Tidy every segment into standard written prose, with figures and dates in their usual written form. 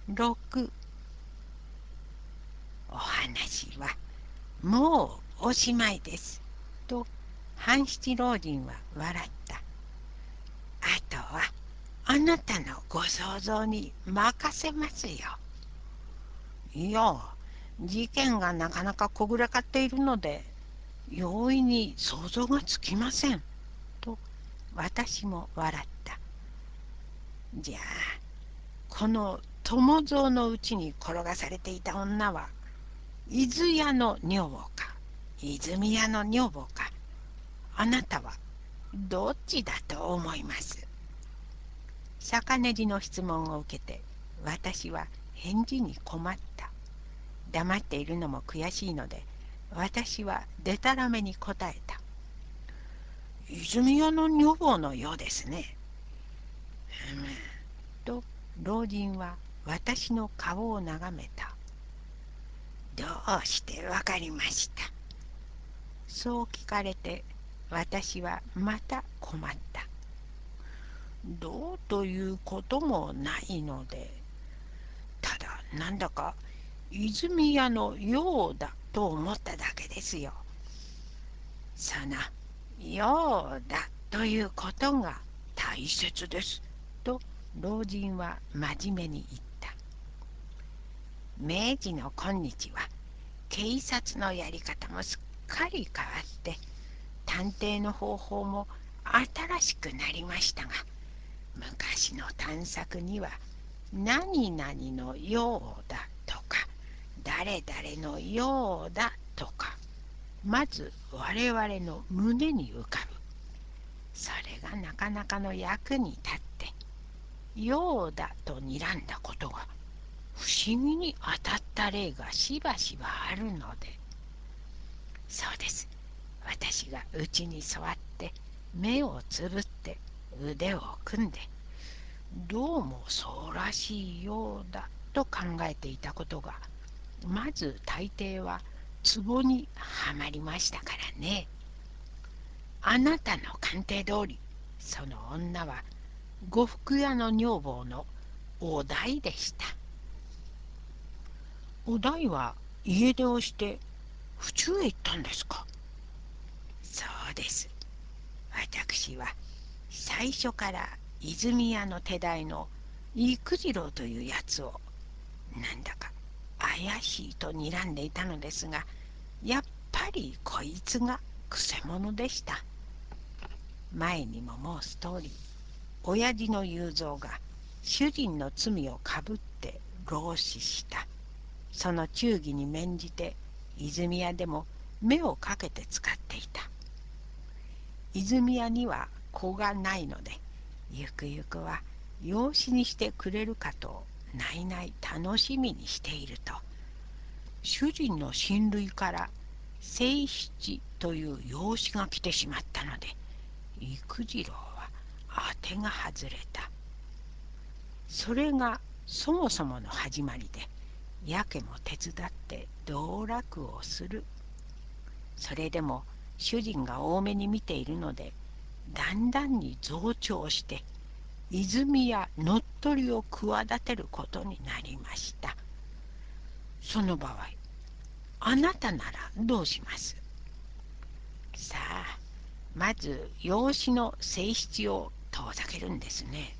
6。お話はもうおしまいです。と半七老人は笑った。あとはあなたのご想像に任せますよ。いや、事件がなかなかこぐらかっているので、容易に想像がつきません。と私も笑った。じゃあ、この友蔵のうちに転がされていた女は、伊豆屋の女房か、泉屋の女房か、あなたはどっちだと思います？坂根路の質問を受けて、私は返事に困った。黙っているのも悔しいので、私はでたらめに答えた。泉屋の女房のようですね。と老人は私の顔を眺めた。どうしてわかりました？そう聞かれて私はまた困った。どうということもないので、ただなんだか泉屋のようだと思っただけですよ。そのようだということが大切です。と老人は真面目に言った。明治の今日は警察のやり方もすっかり変わって探偵の方法も新しくなりましたが、昔の探索には何々のようだとか誰々のようだとか、まず我々の胸に浮かぶ。それがなかなかの役に立って、ようだと睨んだことが不思議に当たった例がしばしばあるので。そうです。私がうちに座って目をつぶって腕を組んで、どうもそうらしいようだと考えていたことが、まず大抵は壺にはまりましたからね。あなたの鑑定通り、その女は呉服屋の女房のお代でした。お代は家出をして府中へ行ったんですか？そうです。私は最初から泉屋の手代の幾次郎というやつをなんだか怪しいと睨んでいたのですが、やっぱりこいつがくせ者でした。前にも申す通り、親父の雄三が主人の罪をかぶって浪死した。その忠義に免じて泉屋でも目をかけて使っていた。泉屋には子がないので、ゆくゆくは養子にしてくれるかとないない楽しみにしていると、主人の親類から清七という養子が来てしまったので、幾次郎は当てが外れた。それがそもそもの始まりで、やけも手伝って道楽をする。それでも主人が多めに見ているので、だんだんに増長して、泉や乗っ取りを企てることになりました。その場合、あなたならどうします？さあ、まず養子の正七を遠ざけるんですね。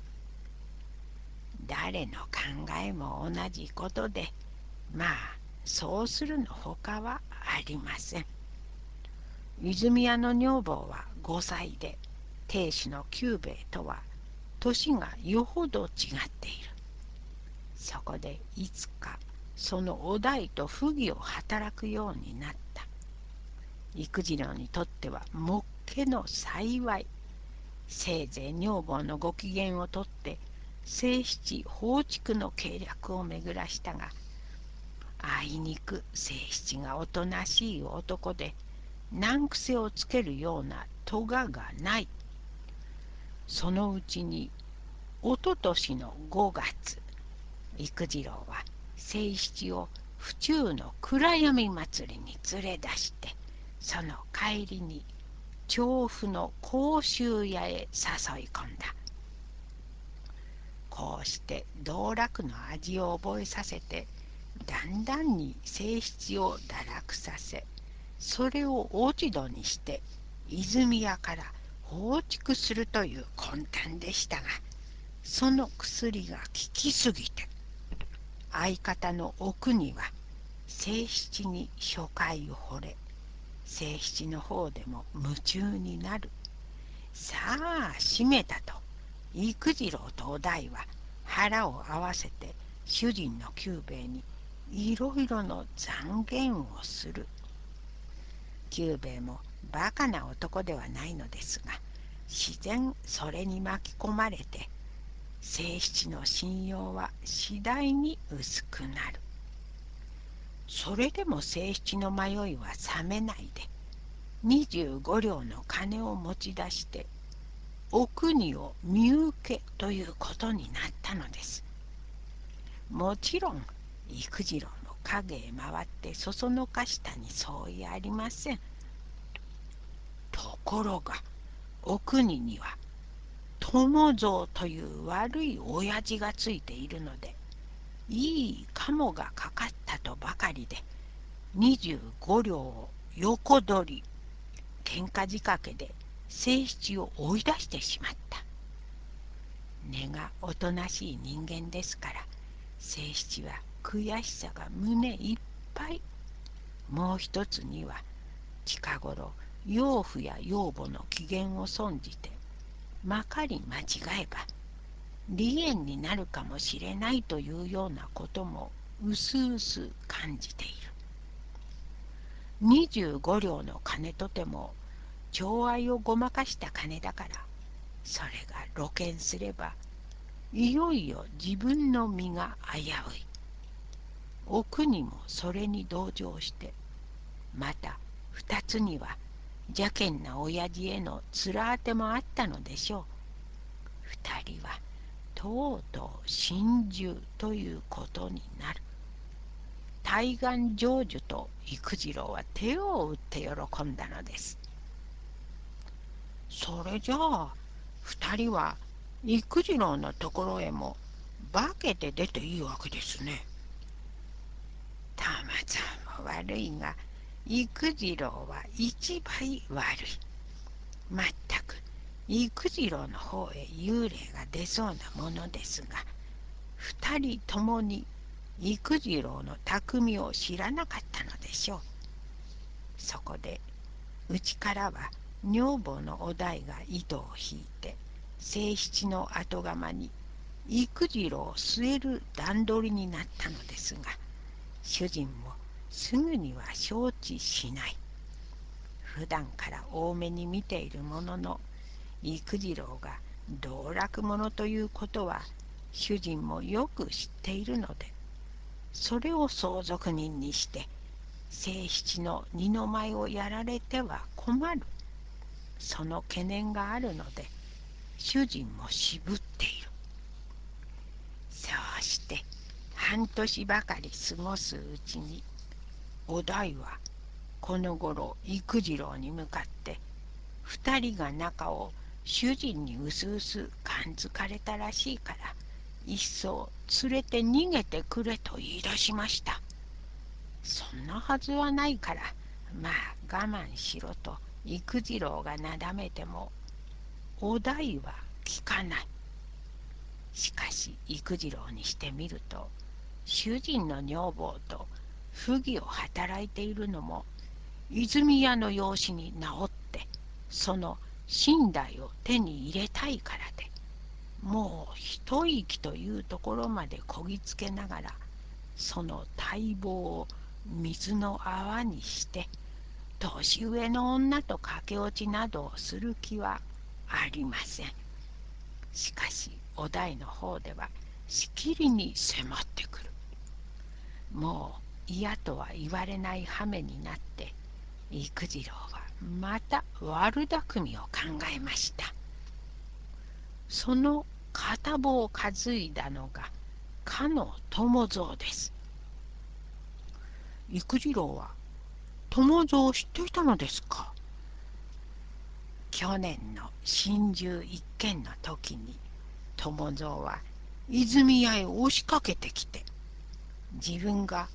誰の考えも同じことで、まあそうするのほかはありません。泉屋の女房は5歳で、亭主の久兵衛とは年がよほど違っている。そこでいつかそのお代と不義を働くようになった。幾次郎にとってはもっけの幸い。せいぜい女房のご機嫌をとって正七放逐の計略を巡らしたが、あいにく正七がおとなしい男で、難癖をつけるような咎がない。そのうちにおととしの5月、幾次郎は正七を府中の暗闇祭りに連れ出して、その帰りに調布の甲州屋へ誘い込んだ。甲して道楽の味を覚えさせて、だんだんに正七を堕落させ、それを落ち度にして泉屋から放逐するという魂胆でしたが、その薬が効きすぎて、相方の奥には正七に初回を惚れ、正七の方でも夢中になる。さあ閉めたと、幾次郎とお代は腹を合わせて主人の久兵衛にいろいろの讒言をする。久兵衛もバカな男ではないのですが、自然それに巻き込まれて、正七の信用は次第に薄くなる。それでも正七の迷いは冷めないで、25両の金を持ち出してお国を身請けということになったのです。もちろん幾次郎の影へ回ってそそのかしたに相違ありません。ところがお国には友蔵という悪い親父がついているので、いいカモがかかったとばかりで25両を横取り、喧嘩仕掛けで正七を追い出してしまった。根がおとなしい人間ですから、正七は悔しさが胸いっぱい。もう一つには近頃養父や養母の機嫌を損じて、まかり間違えば離縁になるかもしれないというようなこともうすうす感じている。25両の金とても寵愛をごまかした金だから、それが露見すればいよいよ自分の身が危うい。お国もそれに同情して、また二つには邪険な親父への面当てもあったのでしょう。二人はとうとう心中ということになる。対岸成就と幾次郎は手を打って喜んだのです。それじゃあ二人は幾次郎のところへも化けて出ていいわけですね。たまちゃんも悪いが、幾次郎は一倍悪い。まったく幾次郎の方へ幽霊が出そうなものですが、二人ともに幾次郎の巧みを知らなかったのでしょう。そこでうちからは女房のお代が糸を引いて、正七の後釜に幾次郎を据える段取りになったのですが、主人もすぐには承知しない。普段から多めに見ているものの、幾次郎が道楽者ということは主人もよく知っているので、それを相続人にして正七の二の舞をやられては困る、その懸念があるので、主人も渋っている。そうして半年ばかり過ごすうちに、お代はこの頃幾次郎に向かって二人が仲を主人にうすうす感づかれたらしいから、いっそ連れて逃げてくれと言い出しました。そんなはずはないから、まあ我慢しろと幾次郎がなだめても、お代は聞かない。しかし幾次郎にしてみると、主人の女房と不義を働いているのも泉屋の養子に直って、その身代を手に入れたいからで、もう一息というところまでこぎつけながら、その待望を水の泡にして、年上の女と駆け落ちなどをする気はありません。しかしお代の方ではしきりに迫ってくる。もう嫌とは言われない羽目になって、幾次郎はまた悪巧みを考えました。その片棒を担いだのがかの友蔵です。幾次郎は友蔵を知っていたのですか。去年の心中一件の時に、友蔵は泉屋へ押しかけてきて、自分が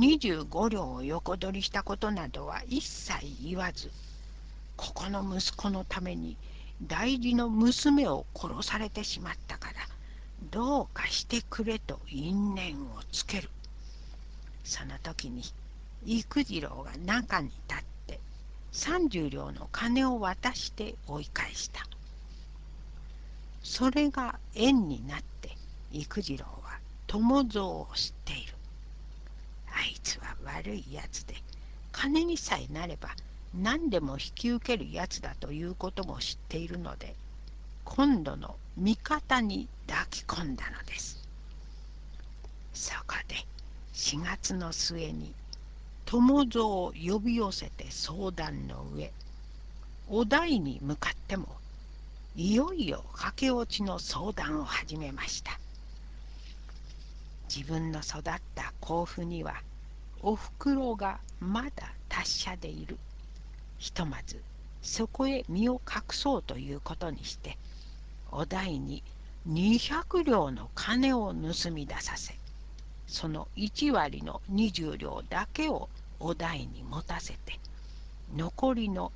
25両を横取りしたことなどは一切言わず、ここの息子のために大事の娘を殺されてしまったから、どうかしてくれと因縁をつける。その時に幾次郎が中に立って30両の金を渡して追い返した。それが縁になって幾次郎は友蔵を知っている。あいつは悪いやつで、金にさえなれば何でも引き受けるやつだということも知っているので、今度の味方に抱き込んだのです。そこで4月の末に友蔵を呼び寄せて相談の上、お代に向かってもいよいよ駆け落ちの相談を始めました。自分の育った甲府にはおふくろがまだ達者でいる。ひとまずそこへ身を隠そうということにして、お代に200両の金を盗み出させ、その1割の20両だけをお代に持たせて、残りの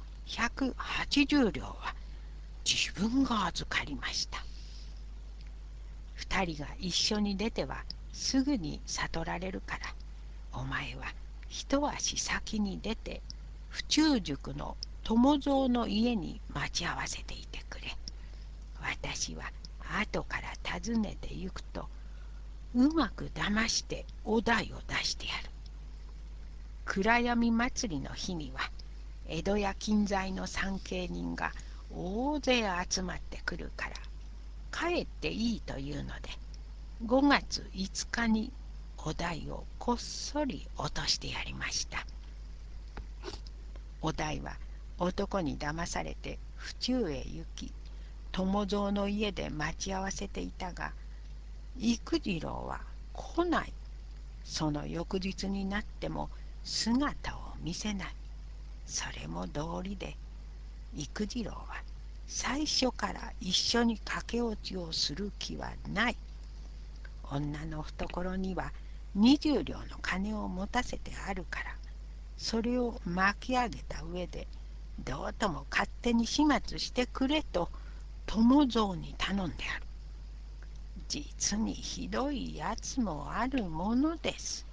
180両は自分が預かりました。2人が一緒に出てはすぐに悟られるから、お前は一足先に出て府中宿の友蔵の家に待ち合わせていてくれ。私は後から訪ねてゆくと、うまく騙してお代を出してやる。暗闇祭りの日には江戸や近在の参詣人が大勢集まってくるから、帰っていいというので、5月5日にお代をこっそり落としてやりました。お代は男に騙されて府中へ行き、友蔵の家で待ち合わせていたが、幾次郎は来ない。その翌日になっても姿を見せない。それも道理で、幾次郎は最初から一緒に駆け落ちをする気はない。女の懐には20両の金を持たせてあるから、それを巻き上げた上で、どうとも勝手に始末してくれと友蔵に頼んである。実にひどいやつもあるものです。